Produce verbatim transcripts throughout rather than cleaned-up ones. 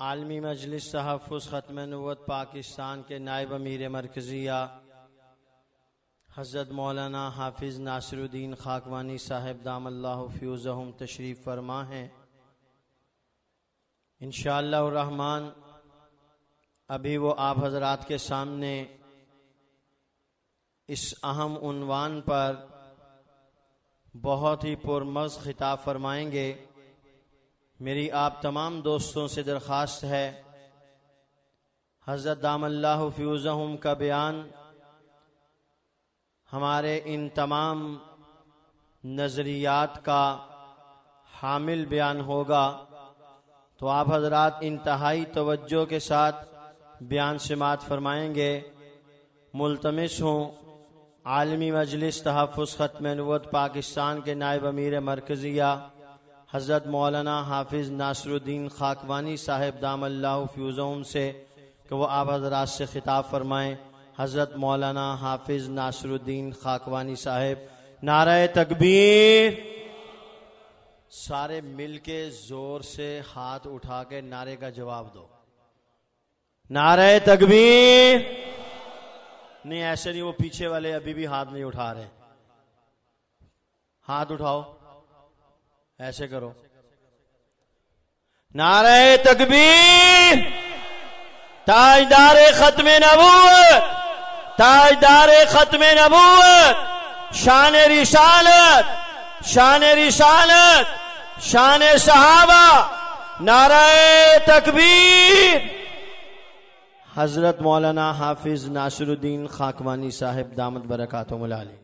عالمی مجلس تحفظ ختم نبوت پاکستان کے نائب امیر مرکزیہ حضرت مولانا حافظ ناصر الدین خاکوانی صاحب دام اللہ فیوزہم تشریف فرما ہیں۔ انشاءاللہ الرحمن ابھی وہ آپ حضرات کے سامنے اس اہم عنوان پر بہت ہی پرمغز خطاب فرمائیں گے۔ میری آپ تمام دوستوں سے درخواست ہے، حضرت دام اللہ فیوزہم کا بیان ہمارے ان تمام نظریات کا حامل بیان ہوگا، تو آپ حضرات انتہائی توجہ کے ساتھ بیان سماعت فرمائیں گے۔ ملتمس ہوں عالمی مجلس تحفظ ختم نبوت پاکستان کے نائب امیر مرکزیہ حضرت مولانا حافظ ناصر الدین خاکوانی صاحب دام اللہ فیوزہم سے کہ وہ آپ حضرات سے خطاب فرمائیں۔ حضرت مولانا حافظ ناصر الدین خاکوانی صاحب، نعرہ تکبیر۔ سارے مل کے زور سے ہاتھ اٹھا کے نعرے کا جواب دو، نعرہ تکبیر۔ نہیں ایسے نہیں، وہ پیچھے والے ابھی بھی ہاتھ نہیں اٹھا رہے، ہاتھ اٹھاؤ، ایسے کرو، نعرہ تکبیر۔ تاجدار ختم نبوت، تاجدار ختم نبوت، شان رسالت، شان رسالت، شان صحابہ، نعرہ تکبیر۔ حضرت مولانا حافظ ناصر الدین خاکوانی صاحب دامت برکاتہم العالی۔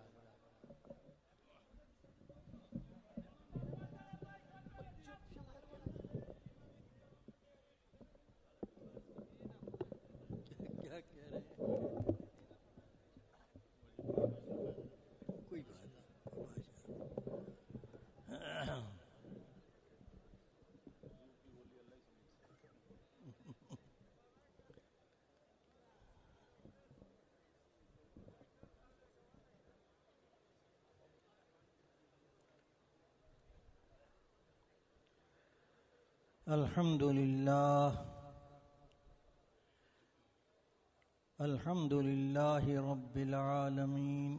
الحمد للہ الحمد للہ رب العالمین،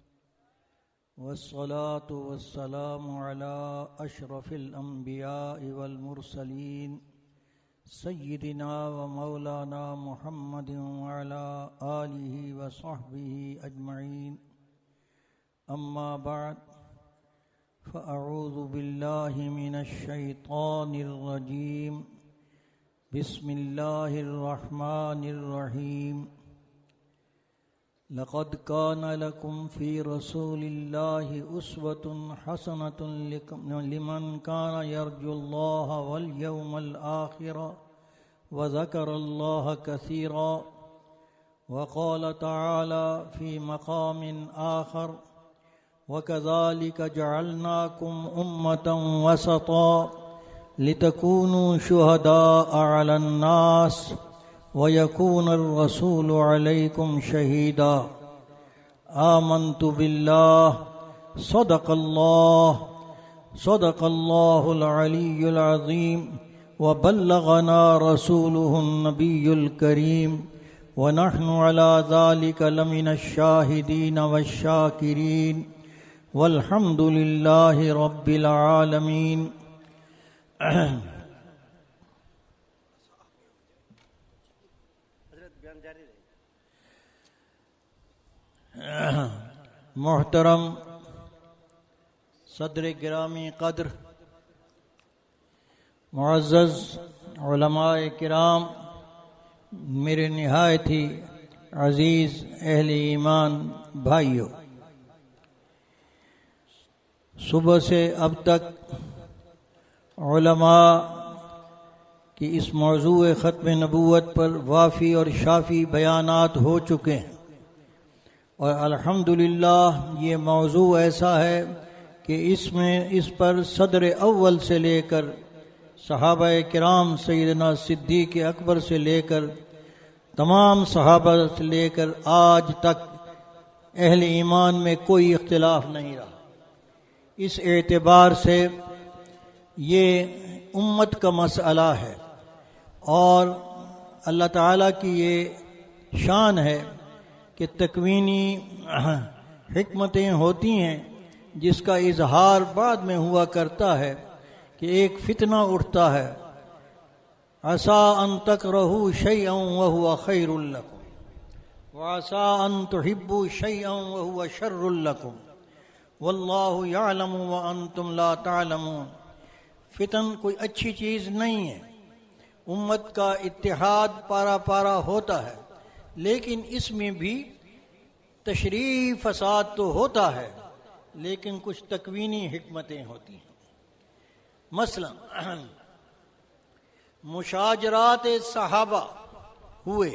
والصلاة والسلام على اشرف الانبیاء والمرسلین، سیدنا و مولانا محمد وعلى آلہ وصحبہ اجمعین، اما بعد، فأعوذ باللہ من الشیطان الرجیم، بسم اللہ الرحمن الرحیم۔ لقد كان لكم في رسول الله أسوة حسنة لمن كان يرجو الله واليوم الآخر وذكر الله كثيرا، وقال تعالى في مقام آخر: وَكَذَلِكَ جَعَلْنَاكُمْ أُمَّةً وَسَطًا لِتَكُونُوا شُهَدَاءَ عَلَى النَّاسِ وَيَكُونَ الرَّسُولُ عَلَيْكُمْ شَهِيدًا۔ آمنت بِاللَّهِ، صدق اللَّهُ صدق اللَّهُ الْعَلِيُّ الْعَظِيمُ، وَبَلَّغَنَا رَسُولُهُ النَّبِيُّ الْكَرِيمُ، وَنَحْنُ عَلَى ذَلِكَ لَمِنَ الشَّاهِدِينَ وَالشَّاكِرِينَ، والحمد للہ رب العالمین۔ محترم صدر گرامی قدر، معزز علماء کرام، میرے نہایت ہی عزیز اہل ایمان بھائیوں، صبح سے اب تک علماء کی اس موضوع ختم نبوت پر وافی اور شافی بیانات ہو چکے ہیں، اور الحمدللہ یہ موضوع ایسا ہے کہ اس میں اس پر صدر اول سے لے کر صحابہ کرام، سیدنا صدیق اکبر سے لے کر تمام صحابہ سے لے کر آج تک اہل ایمان میں کوئی اختلاف نہیں رہا۔ اس اعتبار سے یہ امت کا مسئلہ ہے، اور اللہ تعالیٰ کی یہ شان ہے کہ تکوینی حکمتیں ہوتی ہیں جس کا اظہار بعد میں ہوا کرتا ہے کہ ایک فتنہ اٹھتا ہے، عسیٰ ان تکرہوا شیئا وہو خیر لکم وعسیٰ ان تحبوا شیئا وہو شر لکم واللہ یعلم وانتم لا تعلمون۔ فتن کوئی اچھی چیز نہیں ہے، امت کا اتحاد پارا پارا ہوتا ہے، لیکن اس میں بھی تشریع فساد تو ہوتا ہے، لیکن کچھ تکوینی حکمتیں ہوتی ہیں۔ مثلا مشاجرات صحابہ ہوئے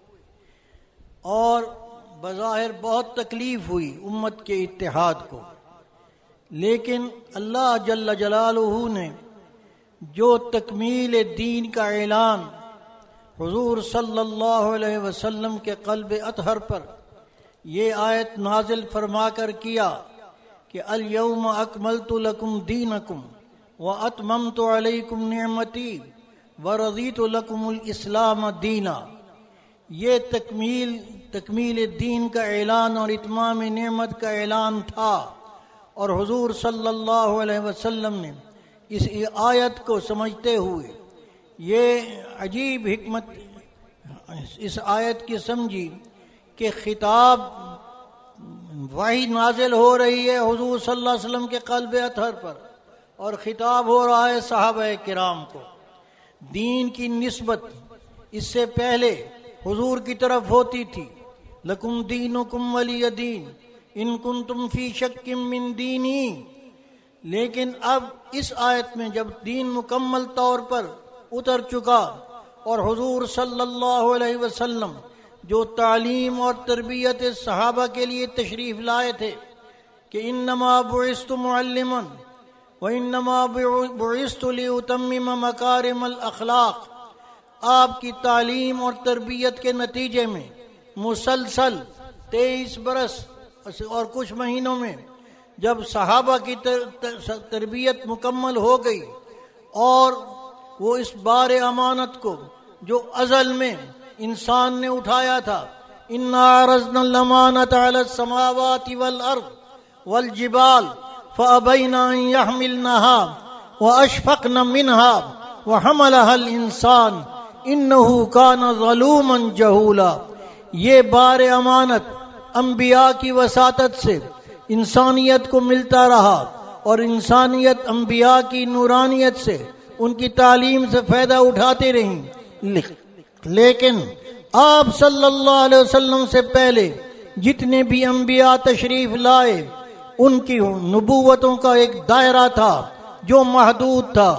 اور بظاہر بہت تکلیف ہوئی امت کے اتحاد کو، لیکن اللہ جل جلالہ نے جو تکمیل دین کا اعلان حضور صلی اللہ علیہ وسلم کے قلب اطہر پر یہ آیت نازل فرما کر کیا کہ الیوم اکملت لکم دینکم واتممت علیکم نعمتی ورضیت لکم الاسلام دینا، یہ تکمیل تکمیل دین کا اعلان اور اتمام نعمت کا اعلان تھا، اور حضور صلی اللہ علیہ وسلم نے اس آیت کو سمجھتے ہوئے یہ عجیب حکمت اس آیت کی سمجھی کہ خطاب وحی نازل ہو رہی ہے حضور صلی اللہ علیہ وسلم کے قلب اطہر پر، اور خطاب ہو رہا ہے صحابہ کرام کو۔ دین کی نسبت اس سے پہلے حضور کی طرف ہوتی تھی، لکم دینکم ولی دین ان کنتم فی شک من دینی، لیکن اب اس آیت میں جب دین مکمل طور پر اتر چکا اور حضور صلی اللہ علیہ وسلم جو تعلیم اور تربیت صحابہ کے لیے تشریف لائے تھے کہ انما بعثت معلما وانما بعثت لاتمم مکارم الاخلاق، آپ کی تعلیم اور تربیت کے نتیجے میں مسلسل تیئیس برس اور کچھ مہینوں میں جب صحابہ کی تربیت مکمل ہو گئی اور وہ اس بار امانت کو جو ازل میں انسان نے اٹھایا تھا، انا عرضنا الامانۃ علی السماوات والارض والجبال فابین ان یحملنها واشفقن منها وحملها الانسان انه كان ظلوما جہولا، یہ بار امانت انبیاء کی وساطت سے انسانیت کو ملتا رہا، اور انسانیت انبیاء کی نورانیت سے ان کی تعلیم سے فائدہ اٹھاتے رہیں، لیکن آپ صلی اللہ علیہ وسلم سے پہلے جتنے بھی انبیاء تشریف لائے ان کی نبوتوں کا ایک دائرہ تھا جو محدود تھا،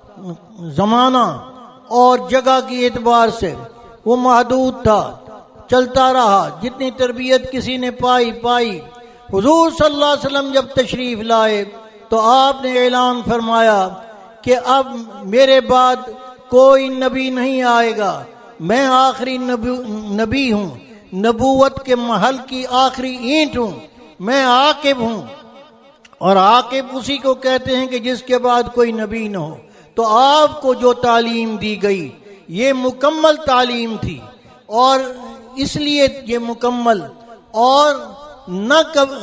زمانہ اور جگہ کی اعتبار سے وہ محدود تھا، چلتا رہا، جتنی تربیت کسی نے پائی پائی۔ حضور صلی اللہ علیہ وسلم جب تشریف لائے تو آپ نے اعلان فرمایا کہ اب میرے بعد کوئی نبی نہیں آئے گا، میں آخری نبی, نبی ہوں، نبوت کے محل کی آخری اینٹ ہوں، میں عاقب ہوں، اور عاقب اسی کو کہتے ہیں کہ جس کے بعد کوئی نبی نہ ہو۔ تو آپ کو جو تعلیم دی گئی یہ مکمل تعلیم تھی، اور اس لیے یہ مکمل اور نہ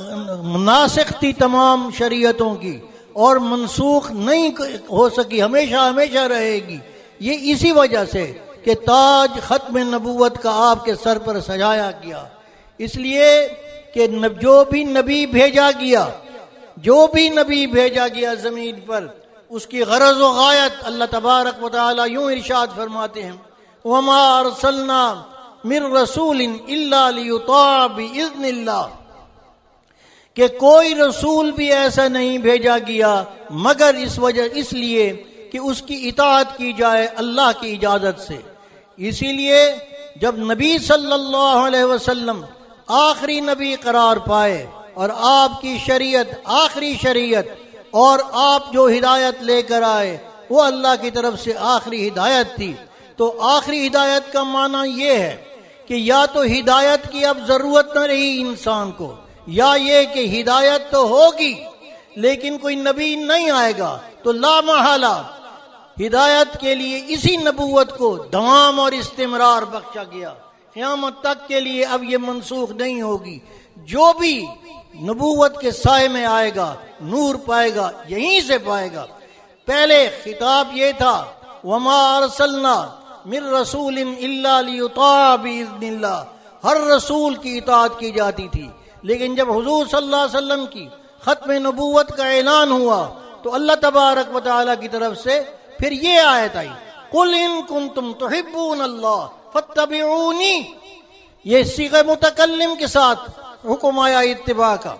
ناسخ تھی تمام شریعتوں کی، اور منسوخ نہیں ہو سکی، ہمیشہ ہمیشہ رہے گی، یہ اسی وجہ سے کہ تاج ختم نبوت کا آپ کے سر پر سجایا گیا۔ اس لیے کہ جو بھی نبی بھیجا گیا جو بھی نبی بھیجا گیا زمین پر، اس کی غرض و غایت اللہ تبارک و تعالی یوں ارشاد فرماتے ہیں، وَمَا أَرْسَلْنَا مِن رَسُولٍ إِلَّا لِيُطَاعَ بِإِذْنِ اللَّهِ، کہ کوئی رسول بھی ایسا نہیں بھیجا گیا مگر اس وجہ اس لیے کہ اس کی اطاعت کی جائے اللہ کی اجازت سے۔ اسی لیے جب نبی صلی اللہ علیہ وسلم آخری نبی قرار پائے اور آپ کی شریعت آخری شریعت اور آپ جو ہدایت لے کر آئے وہ اللہ کی طرف سے آخری ہدایت تھی، تو آخری ہدایت کا معنی یہ ہے کہ یا تو ہدایت کی اب ضرورت نہ رہی انسان کو، یا یہ کہ ہدایت تو ہوگی لیکن کوئی نبی نہیں آئے گا، تو لا محالہ ہدایت کے لیے اسی نبوت کو دوام اور استمرار بخشا گیا، قیامت تک کے لیے اب یہ منسوخ نہیں ہوگی۔ جو بھی نبوت کے سائے میں آئے گا نور پائے گا، یہیں سے پائے گا۔ پہلے خطاب یہ تھا وما ارسلنا من رسول الا لیطاع باذن اللہ، ہر رسول کی اطاعت کی جاتی تھی، لیکن جب حضور صلی اللہ علیہ وسلم کی ختم نبوت کا اعلان ہوا تو اللہ تبارک و تعالی کی طرف سے پھر یہ آیت آئی قل ان کنتم تحبون اللہ فاتبعونی، یہ صیغہ متکلم کے ساتھ حکم آیا اتباع کا،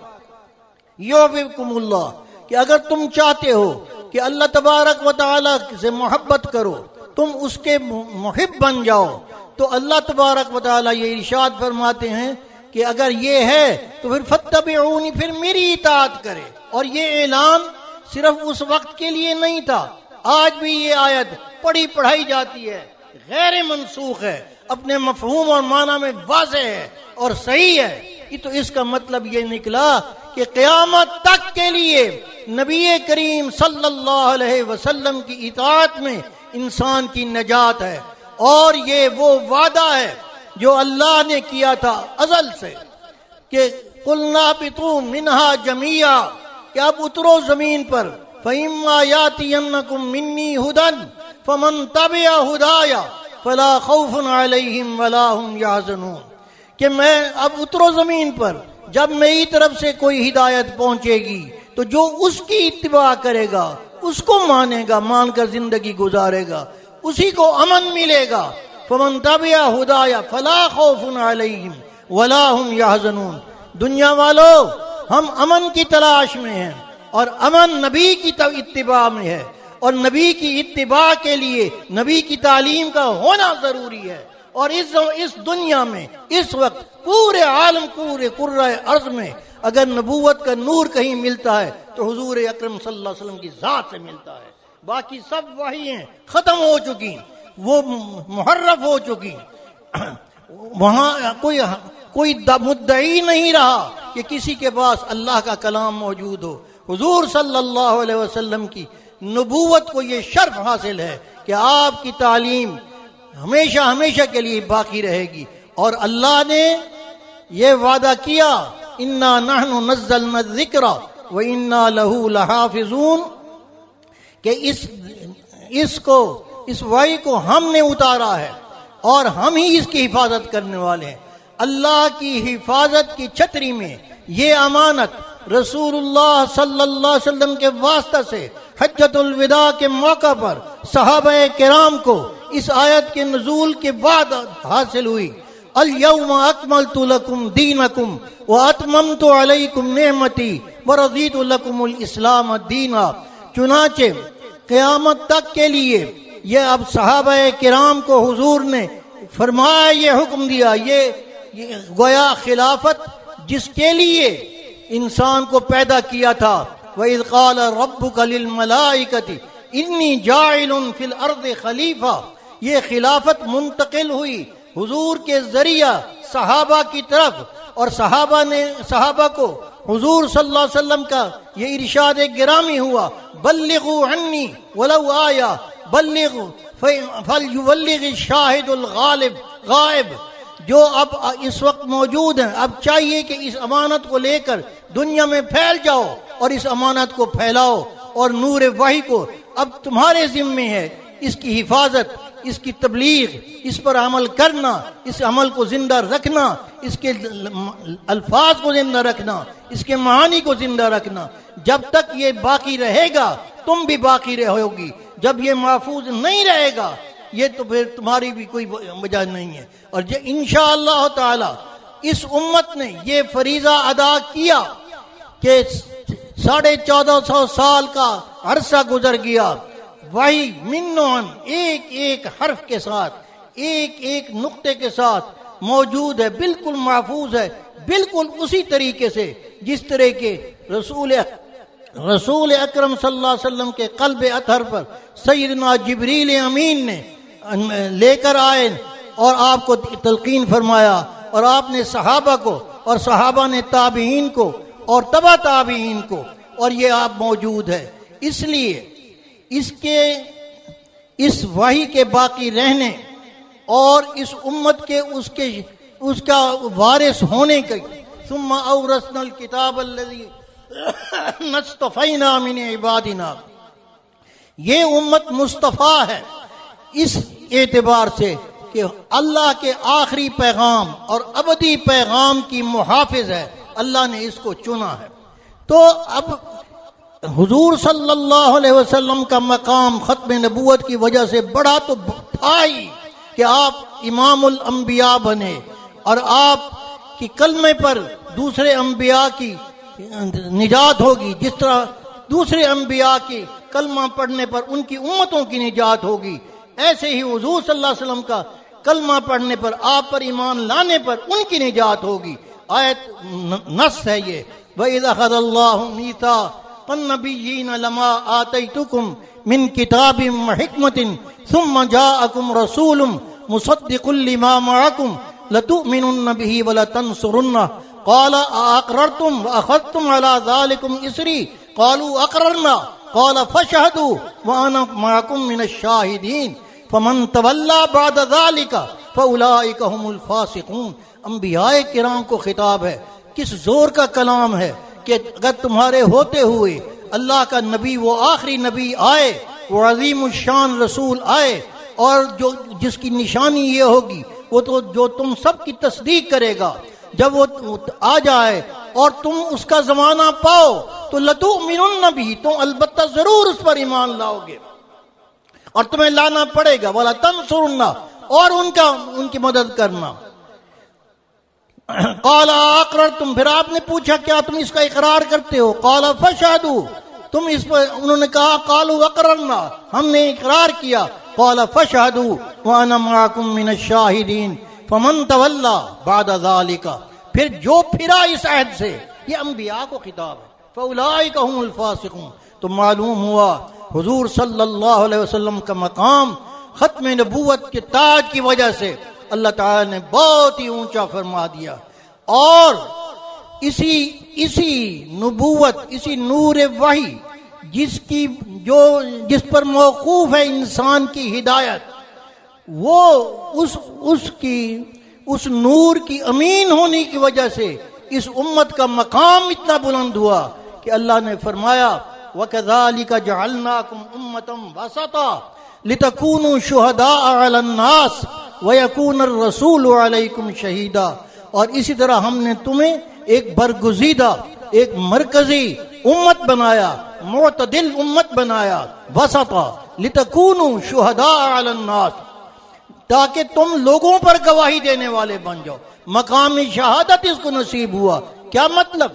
یحببکم اللہ، کہ اگر تم چاہتے ہو کہ اللہ تبارک و تعالی سے محبت کرو، تم اس کے محب بن جاؤ، تو اللہ تبارک و تعالی یہ ارشاد فرماتے ہیں کہ اگر یہ ہے تو پھر فتبعونی، پھر میری اطاعت کرے۔ اور یہ اعلان صرف اس وقت کے لیے نہیں تھا، آج بھی یہ آیت پڑھی پڑھائی جاتی ہے، غیر منسوخ ہے، اپنے مفہوم اور معنی میں واضح ہے اور صحیح ہے۔ یہ تو اس کا مطلب یہ نکلا کہ قیامت تک کے لیے نبی کریم صلی اللہ علیہ وسلم کی اطاعت میں انسان کی نجات ہے، اور یہ وہ وعدہ ہے جو اللہ نے کیا تھا ازل سے کہ قلنا اهبطوا منها جميعا، کہ اب اترو زمین پر، فإما يأتينكم مني هدى فمن تبع هدايا فلا خوف عليهم ولا هم يحزنون، کہ میں اب اترو زمین پر، جب میری طرف سے کوئی ہدایت پہنچے گی تو جو اس کی اتباع کرے گا، اس کو مانے گا، مان کر زندگی گزارے گا، اسی کو امن ملے گا۔ فمن تبع ہدایا فلا خوف علیہم ولا هم يحزنون۔ دنیا والو، ہم امن کی تلاش میں ہیں، اور امن نبی کی اتباع میں ہے، اور نبی کی اتباع کے لیے نبی کی تعلیم کا ہونا ضروری ہے۔ اور اس اس دنیا میں اس وقت پورے عالم، پورے کرۂ ارض میں اگر نبوت کا نور کہیں ملتا ہے تو حضور اکرم صلی اللہ علیہ وسلم کی ذات سے ملتا ہے، باقی سب وہی ہیں، ختم ہو چکی، وہ محرف ہو چکی، وہاں کوئی کوئی مدعی نہیں رہا کہ کسی کے پاس اللہ کا کلام موجود ہو۔ حضور صلی اللہ علیہ وسلم کی نبوت کو یہ شرف حاصل ہے کہ آپ کی تعلیم ہمیشہ ہمیشہ کے لیے باقی رہے گی، اور اللہ نے یہ وعدہ کیا انا نحن نزلنا الذکر وانا له لحافظون، کہ اس اس کو اس وحی کو ہم نے اتارا ہے اور ہم ہی اس کی حفاظت کرنے والے ہیں۔ اللہ کی حفاظت کی چھتری میں یہ امانت رسول اللہ صلی اللہ علیہ وسلم کے واسطہ سے حجۃ الوداع کے موقع پر صحابہ کرام کو اس آیت کے نزول کے بعد حاصل ہوئی۔ الیوم اکملت لکم دینکم واتممت علیکم نعمتی ورضیت لکم الاسلام دینا۔ چنانچہ قیامت تک کے لیے یہ اب صحابہ کرام کو حضور نے فرمایا، یہ حکم دیا، یہ, یہ گویا خلافت جس کے لیے انسان کو پیدا کیا تھا، وَإِذْ قَالَ رَبُّكَ لِلْمَلَائِكَةِ إِنِّي جَاعِلٌ فِي الْأَرْضِ خَلِيفَةً، یہ خلافت منتقل ہوئی حضور کے ذریعہ صحابہ کی طرف، اور صحابہ نے صحابہ کو حضور صلی اللہ علیہ وسلم کا یہ ارشاد گرامی ہوا، بلغوا عنی ولو آیا بلغوا فلیبلغ الشاہد الغالب غائب۔ جو اب اس وقت موجود ہیں، اب چاہیے کہ اس امانت کو لے کر دنیا میں پھیل جاؤ اور اس امانت کو پھیلاؤ، اور نور وحی کو اب تمہارے ذمے ہے، اس کی حفاظت، اس کی تبلیغ، اس پر عمل کرنا، اس عمل کو زندہ رکھنا، اس کے الفاظ کو زندہ رکھنا، اس کے معانی کو زندہ رکھنا۔ جب تک یہ باقی رہے گا تم بھی باقی رہو گی، جب یہ محفوظ نہیں رہے گا یہ تو پھر تمہاری بھی کوئی وجہ نہیں ہے۔ اور یہ انشاءاللہ تعالی اس امت نے یہ فریضہ ادا کیا کہ ساڑھے چودہ سو سال کا عرصہ گزر گیا، وہی منون ایک ایک حرف کے ساتھ، ایک ایک نقطے کے ساتھ موجود ہے، بالکل محفوظ ہے، بالکل اسی طریقے سے جس طرح کے رسول رسول اکرم صلی اللہ علیہ وسلم کے قلب اطہر پر سیدنا جبریل امین نے لے کر آئے اور آپ کو تلقین فرمایا، اور آپ نے صحابہ کو، اور صحابہ نے تابعین کو اور تبع تابعین کو، اور یہ آپ موجود ہے۔ اس لیے اس کے اس وحی کے باقی رہنے اور اس امت کے اس کے اس کا وارث ہونے کے ثم اورثنا الکتاب الذی نصطفینا من عبادنا، یہ امت مصطفیٰ ہے اس اعتبار سے کہ اللہ کے آخری پیغام اور ابدی پیغام کی محافظ ہے، اللہ نے اس کو چنا ہے۔ تو اب حضور صلی اللہ علیہ وسلم کا مقام ختم نبوت کی وجہ سے بڑا تو تھا ہی کہ آپ امام الانبیاء بنے، اور آپ کی کلمے پر دوسرے انبیاء کی نجات ہوگی، جس طرح دوسرے انبیاء کی کلمہ پڑھنے پر ان کی امتوں کی نجات ہوگی، ایسے ہی حضور صلی اللہ علیہ وسلم کا کلمہ پڑھنے پر، آپ پر ایمان لانے پر ان کی نجات ہوگی۔ آیت نص ہے یہ، وَإِذَا أَخَذَ اللَّهُ مِيثَاقَ النَّبِيِّينَ لَمَا آتَيْتُكُم مِّن كِتَابٍ وَحِكْمَةٍ ثُمَّ جَاءَكُمْ رَسُولٌ مُصَدِّقٌ لِّمَا مَعَكُمْ لَتُؤْمِنُنَّ بِهِ وَلَتَنصُرُنَّهُ قَالَ أَأَقْرَرْتُمْ وَأَخَذْتُمْ عَلَى ذَلِكُمْ إِصْرِي قَالُوا أَقْرَرْنَا قَالَ فَاشْهَدُوا وَأَنَا مَعَكُمْ مِنَ الشَّاهِدِينَ فَمَن تَوَلَّىٰ بَعْدَ ذَلِكَ فَأُولَٰئِكَ هُمُ الْفَاسِقُونَ۔ انبیاء کرام کو خطاب ہے، کس زور کا کلام ہے کہ اگر تمہارے ہوتے ہوئے اللہ کا نبی، وہ آخری نبی آئے، وہ عظیم الشان رسول آئے، اور جو جس کی نشانی یہ ہوگی وہ تو جو تم سب کی تصدیق کرے گا، جب وہ آ جائے اور تم اس کا زمانہ پاؤ تو لتؤمنن بھی، تم البتہ ضرور اس پر ایمان لاؤ گے اور تمہیں لانا پڑے گا، ولا تنصرن، اور ان کا ان کی مدد کرنا۔ قال اقررتم، پھر آپ نے پوچھا کیا تم اس کا اقرار کرتے ہو؟ قال فاشهدوا، تم اس پر، انہوں نے کہا قالوا اقررنا، ہم نے اقرار کیا۔ قال فاشهدوا وانا معكم من الشاهدين فمن تولى بعد ذلك، پھر جو پھرا اس عہد سے، یہ انبیاء کو خطاب ہے، فاولئک هم الفاسقون۔ تو معلوم ہوا حضور صلی اللہ علیہ وسلم کا مقام ختم نبوت کے تاج کی وجہ سے اللہ تعالی نے بہت ہی اونچا فرما دیا، اور اسی اسی نبوت، اسی نور وحی جس کی جو جس پر موقوف ہے انسان کی ہدایت، وہ اس اس کی اس نور کی امین ہونے کی وجہ سے اس امت کا مقام اتنا بلند ہوا کہ اللہ نے فرمایا وَكَذَلِكَ جَعَلْنَاكُمْ أُمَّةً وَسَطًا لِتَكُونُوا شُهَدَاءَ عَلَى النَّاسِ وَيَكُونَ الرَّسُولُ عَلَيْكُمْ شَهِيدًا، اور اسی طرح ہم نے تمہیں ایک برگزیدہ، ایک مرکزی امت بنایا، معتدل امت بنایا، وسطا لِتَكُونُوا شُهَدَاءَ عَلَى النَّاسِ، تاکہ تم لوگوں پر گواہی دینے والے بن جاؤ۔ مقام شہادت اس کو نصیب ہوا۔ کیا مطلب؟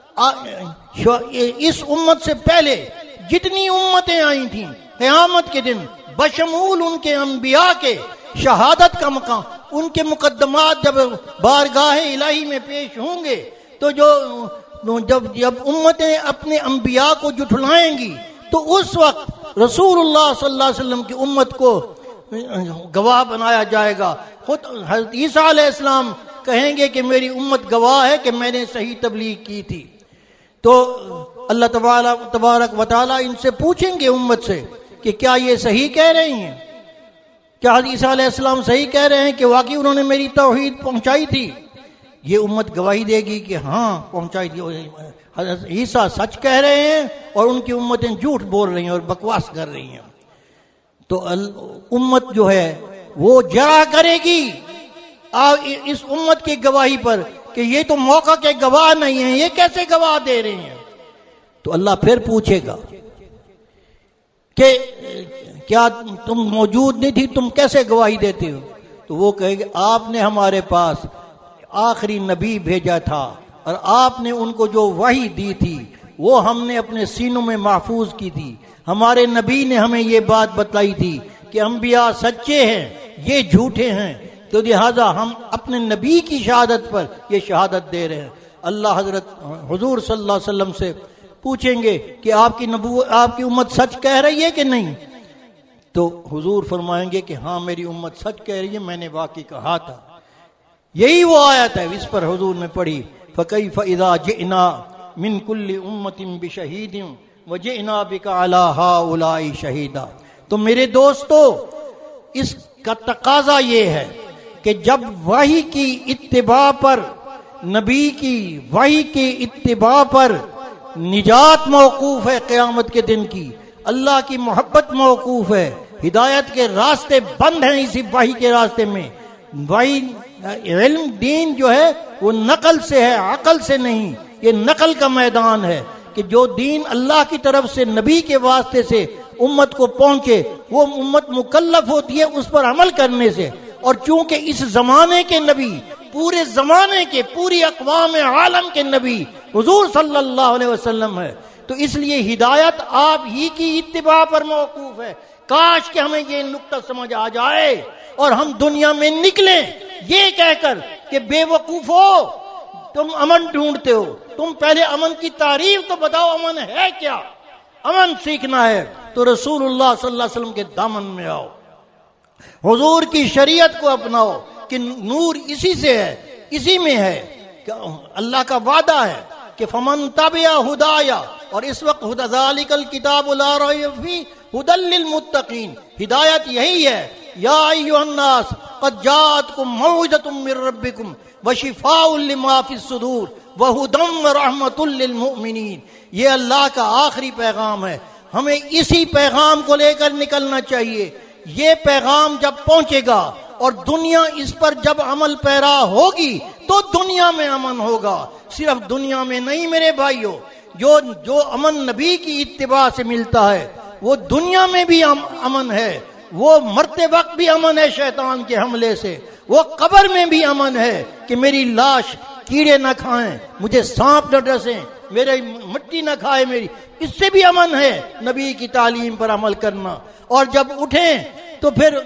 اس امت سے پہلے جتنی امتیں آئی تھیں قیامت کے دن بشمول ان کے انبیاء کے شہادت کا مقام، ان کے مقدمات جب بارگاہ الہی میں پیش ہوں گے تو جو جب جب امتیں اپنے انبیاء کو جھٹلائیں گی تو اس وقت رسول اللہ صلی اللہ علیہ وسلم کی امت کو گواہ بنایا جائے گا۔ خود حضرت عیسیٰ علیہ السلام کہیں گے کہ میری امت گواہ ہے کہ میں نے صحیح تبلیغ کی تھی۔ تو اللہ تبارک و تعالیٰ ان سے پوچھیں گے امت سے کہ کیا یہ صحیح کہہ رہی ہیں؟ کیا حضرت عیسیٰ علیہ السلام صحیح کہہ رہے ہیں کہ واقعی انہوں نے میری توحید پہنچائی تھی؟ یہ امت گواہی دے گی کہ ہاں پہنچائی تھی، حضرت عیسیٰ سچ کہہ رہے ہیں اور ان کی امتیں جھوٹ بول رہی ہیں اور بکواس کر رہی ہیں۔ تو امت جو ہے وہ جرا کرے گی اس امت کی گواہی پر کہ یہ تو موقع کے گواہ نہیں ہیں، یہ کیسے گواہ دے رہے ہیں؟ تو اللہ پھر پوچھے گا کہ کیا تم موجود نہیں تھی، تم کیسے گواہی دیتے ہو؟ تو وہ کہے گا آپ نے ہمارے پاس آخری نبی بھیجا تھا اور آپ نے ان کو جو وحی دی تھی وہ ہم نے اپنے سینوں میں محفوظ کی تھی، ہمارے نبی نے ہمیں یہ بات بتلائی تھی کہ انبیاء سچے ہیں، یہ جھوٹے ہیں، تو لہذا ہم اپنے نبی کی شہادت پر یہ شہادت دے رہے ہیں۔ اللہ حضرت حضور صلی اللہ علیہ وسلم سے پوچھیں گے کہ آپ کی نبوت، آپ کی امت سچ کہہ رہی ہے کہ نہیں؟ تو حضور فرمائیں گے کہ ہاں میری امت سچ کہہ رہی ہے، میں نے واقعی کہا تھا۔ یہی وہ آیت ہے، اس پر حضور نے پڑھی فَكَيْفَ إِذَا جِئْنَا مِن كُلِّ أُمَّةٍ بِشَهِيدٍ وَجِئْنَا بِكَ عَلَى هَؤُلَاءِ شَهِيدًا۔ تو میرے دوستو اس کا تقاضا یہ ہے کہ جب وحی کی اتباع پر، نبی کی وحی کی اتباع پر نجات موقوف ہے، قیامت کے دن کی اللہ کی محبت موقوف ہے، ہدایت کے راستے بند ہیں اسی وحی کے راستے میں. وحی علم دین جو ہے وہ نقل سے ہے، عقل سے نہیں. یہ نقل کا میدان ہے کہ جو دین اللہ کی طرف سے نبی کے واسطے سے امت کو پہنچے وہ امت مکلف ہوتی ہے اس پر عمل کرنے سے. اور چونکہ اس زمانے کے نبی، پورے زمانے کے، پوری اقوام عالم کے نبی حضور صلی اللہ علیہ وسلم ہے، تو اس لیے ہدایت آپ ہی کی اتباع پر موقوف ہے. کاش کہ ہمیں یہ نقطہ سمجھ آ جائے اور ہم دنیا میں نکلیں یہ کہہ کر کہ بے وقوفو تم امن ڈھونڈتے ہو، تم پہلے امن کی تعریف تو بتاؤ، امن ہے کیا؟ امن سیکھنا ہے تو رسول اللہ صلی اللہ علیہ وسلم کے دامن میں آؤ، حضور کی شریعت کو اپناؤ کہ نور اسی سے ہے، اسی میں ہے. اللہ کا وعدہ ہے کہ فمن تبع ہدایا، اور اس وقت ہدی ذالک الکتاب لا ریب فیہ ھدی للمتقین، ہدایت یہی ہے. یا ایھا الناس قد جاءتکم موعظۃ من ربکم وشفاء لما فی الصدور وہدی ورحمۃ للمؤمنین. یہ اللہ کا آخری پیغام ہے، ہمیں اسی پیغام کو لے کر نکلنا چاہیے. یہ پیغام جب پہنچے گا اور دنیا اس پر جب عمل پیرا ہوگی تو دنیا میں امن ہوگا. صرف دنیا میں نہیں میرے بھائیو، جو جو امن نبی کی اتباع سے ملتا ہے وہ دنیا میں بھی امن ہے، وہ مرتے وقت بھی امن ہے شیطان کے حملے سے، وہ قبر میں بھی امن ہے کہ میری لاش کیڑے نہ کھائیں، مجھے سانپ نہ ڈسیں، میرے مٹی نہ کھائے میری، اس سے بھی امن ہے نبی کی تعلیم پر عمل کرنا. اور جب اٹھیں تو پھر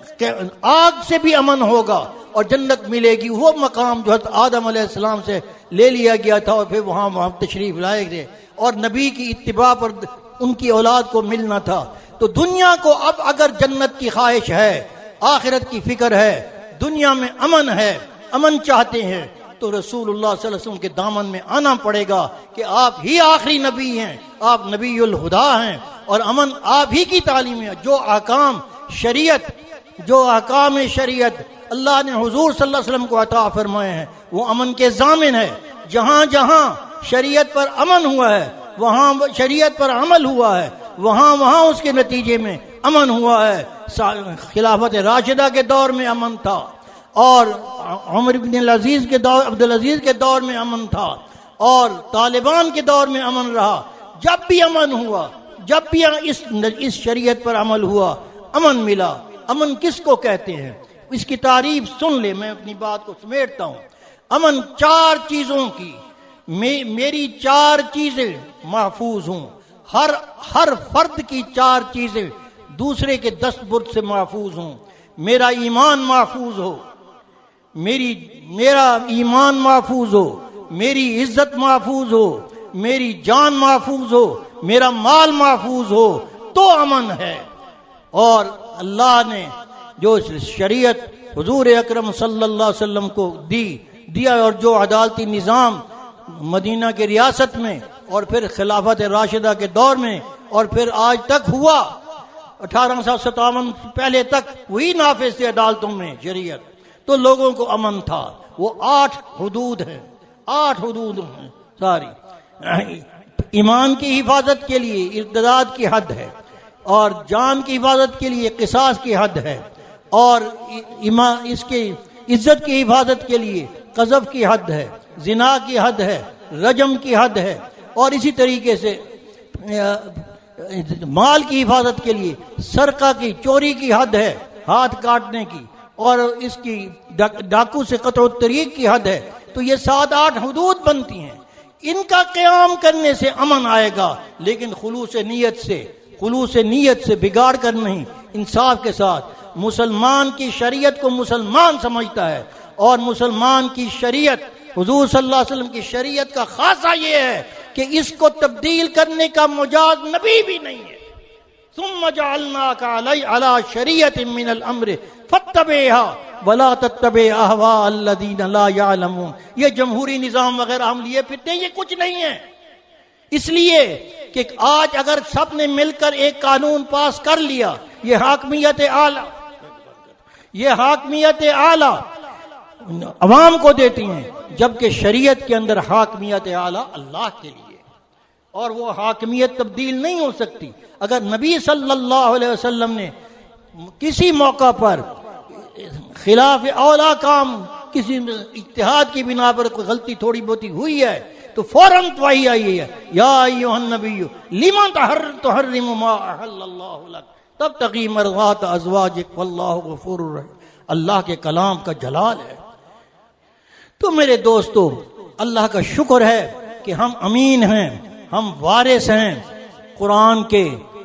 آگ سے بھی امن ہوگا اور جنت ملے گی، وہ مقام جو حضرت آدم علیہ السلام سے لے لیا گیا تھا اور پھر وہاں وہاں تشریف لائے تھے اور نبی کی اتباع پر ان کی اولاد کو ملنا تھا. تو دنیا کو اب اگر جنت کی خواہش ہے، آخرت کی فکر ہے، دنیا میں امن ہے، امن چاہتے ہیں تو رسول اللہ صلی اللہ علیہ وسلم کے دامن میں آنا پڑے گا کہ آپ ہی آخری نبی ہیں، آپ نبی الہدا ہیں اور امن آپ ہی کی تعلیم ہے. جو احکام شریعت جو احکام شریعت اللہ نے حضور صلی اللہ علیہ وسلم کو عطا فرمائے ہیں وہ امن کے ضامن ہے. جہاں جہاں شریعت پر امن ہوا ہے، وہاں شریعت پر عمل ہوا ہے، وہاں وہاں اس کے نتیجے میں امن ہوا ہے. خلافت راشدہ کے دور میں امن تھا اور عمر بن العزیز کے دور عبدالعزیز کے دور میں امن تھا اور طالبان کے دور میں امن رہا. جب بھی امن ہوا، جب بھی اس اس شریعت پر عمل ہوا، امن ملا. امن کس کو کہتے ہیں؟ اس کی تعریف سن لے، میں اپنی بات کو سمیٹتا ہوں. امن چار چیزوں کی، میری چار چیزیں محفوظ ہوں، ہر ہر فرد کی چار چیزیں دوسرے کے دست برد سے محفوظ ہوں. میرا ایمان محفوظ ہو، میری میرا ایمان محفوظ ہو، میری عزت محفوظ ہو، میری جان محفوظ ہو، میرا مال محفوظ ہو تو امن ہے. اور اللہ نے جو شریعت حضور اکرم صلی اللہ علیہ وسلم کو دی دیا اور جو عدالتی نظام مدینہ کی ریاست میں اور پھر خلافت راشدہ کے دور میں اور پھر آج تک ہوا، اٹھارہ سو ستاون پہلے تک وہی نافذ تھے عدالتوں میں شریعت، تو لوگوں کو امن تھا. وہ آٹھ حدود ہیں، آٹھ حدود ہیں ساری. ایمان کی حفاظت کے لیے ارتداد کی حد ہے اور جان کی حفاظت کے لیے قصاص کی حد ہے اور اس کے عزت کی حفاظت کے لیے قذف کی حد ہے، زنا کی حد ہے، رجم کی حد ہے اور اسی طریقے سے مال کی حفاظت کے لیے سرقہ کی چوری کی حد ہے، ہاتھ کاٹنے کی، اور اس کی ڈاکو سے قطع الطریق کی حد ہے. تو یہ سات آٹھ حدود بنتی ہیں. ان کا قیام کرنے سے امن آئے گا، لیکن خلوص نیت سے خلوص نیت سے بگاڑ کر نہیں، انصاف کے ساتھ. مسلمان کی شریعت کو مسلمان سمجھتا ہے اور مسلمان کی شریعت حضور صلی اللہ علیہ وسلم کی شریعت کا خاصہ یہ ہے کہ اس کو تبدیل کرنے کا مجاز نبی بھی نہیں ہے. ثم جعلناک علی علی شریعت من الامر فاتبعها ولا تتبع اهواء الذین لا یعلمون. یہ جمہوری نظام وغیرہ ہم لیے پھرتے ہیں، یہ کچھ نہیں ہے. اس لیے کہ آج اگر سب نے مل کر ایک قانون پاس کر لیا یہ حاکمیت اعلیٰ یہ حاکمیت اعلیٰ عوام کو دیتی ہیں، جبکہ شریعت کے اندر حاکمیت اعلیٰ اللہ کے لیے، اور وہ حاکمیت تبدیل نہیں ہو سکتی۔ اگر نبی صلی اللہ علیہ وسلم نے کسی موقع پر خلاف اولا کام، کسی اجتہاد کی بنا پر کوئی غلطی تھوڑی بہت ہوئی ہے تو فوراً وحی آئی ہے، یا ایھا النبی لما تحرم ما احل اللہ لک تبتغی مرضات ازواجک واللہ غفور رحیم۔ اللہ کے کلام کا جلال ہے۔ تو میرے دوستو، اللہ کا شکر ہے کہ ہم امین ہیں، ہم وارث ہیں قرآن کے،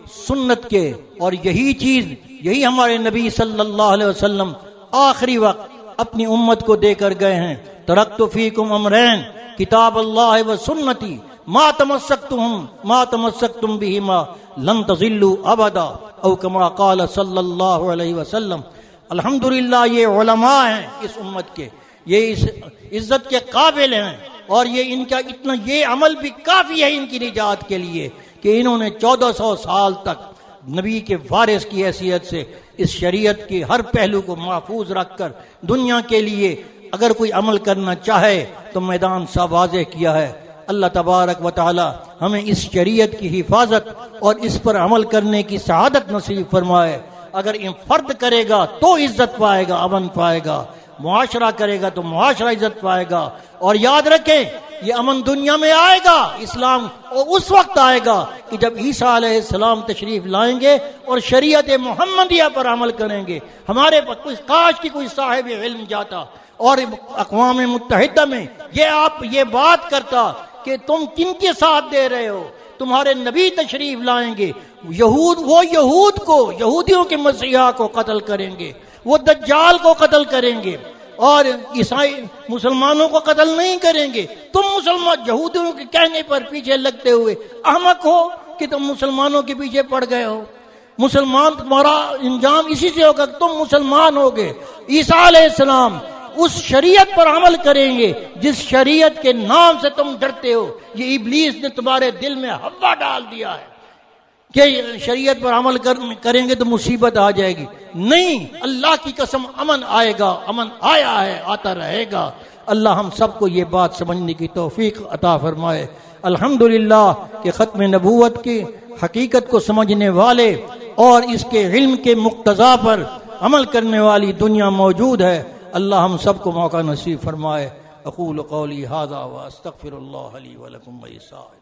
سنت کے، اور یہی چیز، یہی ہمارے نبی صلی اللہ علیہ وسلم آخری وقت اپنی امت کو دے کر گئے ہیں۔ ترکت فیکم امرین کتاب اللہ و سنتی ما تمسکتم ما تمسکتم بہما لن تضلوا ابدا، او کما قال صلی اللہ علیہ وسلم۔ الحمدللہ یہ علماء ہیں اس امت کے، یہ اس عزت کے قابل ہیں، اور یہ ان کا اتنا یہ عمل بھی کافی ہے ان کی نجات کے لیے کہ انہوں نے چودہ سو سال تک نبی کے وارث کی حیثیت سے اس شریعت کے ہر پہلو کو محفوظ رکھ کر دنیا کے لیے اگر کوئی عمل کرنا چاہے تو میدان سا واضح کیا ہے۔ اللہ تبارک و تعالی ہمیں اس شریعت کی حفاظت اور اس پر عمل کرنے کی سعادت نصیب فرمائے۔ اگر ان فرد کرے گا تو عزت پائے گا، امن پائے گا، معاشرہ کرے گا تو معاشرہ عزت پائے گا۔ اور یاد رکھیں، یہ امن دنیا میں آئے گا، اسلام اور اس وقت آئے گا کہ جب عیسیٰ علیہ السلام تشریف لائیں گے اور شریعت محمدیہ پر عمل کریں گے۔ ہمارے کوئی کاش کی کوئی صاحب علم جاتا اور اقوام متحدہ میں یہ آپ یہ بات کرتا کہ تم کن کے ساتھ دے رہے ہو، تمہارے نبی تشریف لائیں گے، یہود وہ یہود کو، یہودیوں کے مسیحا کو قتل کریں گے، وہ دجال کو قتل کریں گے، اور عیسائی مسلمانوں کو قتل نہیں کریں گے۔ تم مسلمان یہودیوں کے کہنے پر پیچھے لگتے ہوئے احمق ہو کہ تم مسلمانوں کے پیچھے پڑ گئے ہو۔ مسلمان تمہارا انجام اسی سے ہوگا کہ تم مسلمان ہوگے۔ عیسیٰ علیہ السلام اس شریعت پر عمل کریں گے جس شریعت کے نام سے تم ڈرتے ہو۔ یہ ابلیس نے تمہارے دل میں ہوا ڈال دیا ہے کہ شریعت پر عمل کریں گے تو مصیبت آ جائے گی۔ نہیں، اللہ کی قسم امن آئے گا، امن آیا ہے، آتا رہے گا۔ اللہ ہم سب کو یہ بات سمجھنے کی توفیق عطا فرمائے۔ الحمدللہ کہ ختم نبوت کی حقیقت کو سمجھنے والے اور اس کے علم کے مقتضا پر عمل کرنے والی دنیا موجود ہے۔ اللہ ہم سب کو موقع نصیب فرمائے۔ اقول قولی ھذا واستغفر اللہ لی ولکم ولسائر